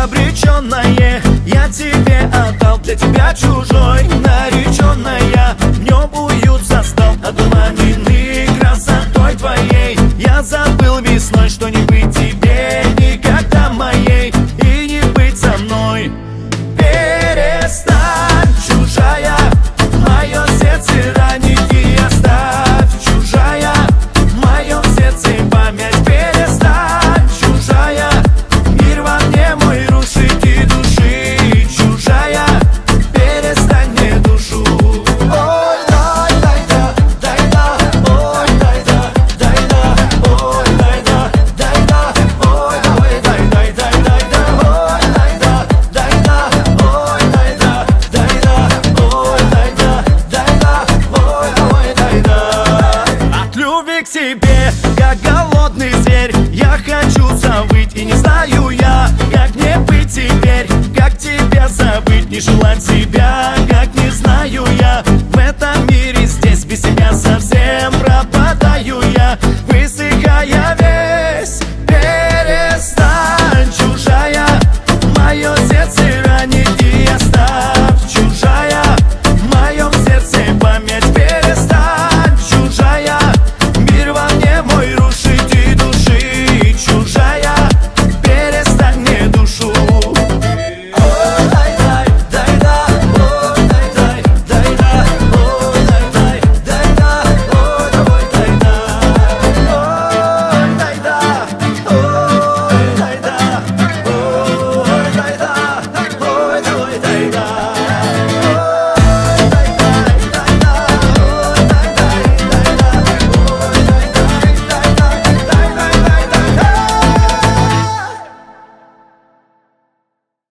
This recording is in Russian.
обреченное я тебе отдал, для тебя чужой нареченная. В нем уют застал, одурманенный красотой твоей. Я забыл весной, что не быть тебе никогда моей и не быть со мной. Перестань, чужая, мое сердце ранит и оставь, чужая, в моем сердце память. Перестань, чужая, мир во мне мой рушит и души, чужая, перестань мне душу. Ой, дай, дай-да, дай-да, ой, дай-да, дай-да, ой, дай-да, дай-да, ой, ой, дай-дай, дай-дай-да, ой, дай-да, дай-да, ой, дай-да, дай-да, ой, дай-да, дай-да, ой, ой, дай-да. От любви к тебе, как голодный зверь, я хочу завыть, и не знаю я, как мне быть теперь, как тебя забыть, не желать себя, как не знаю я. В этом мире здесь без тебя совсем пропадаю я.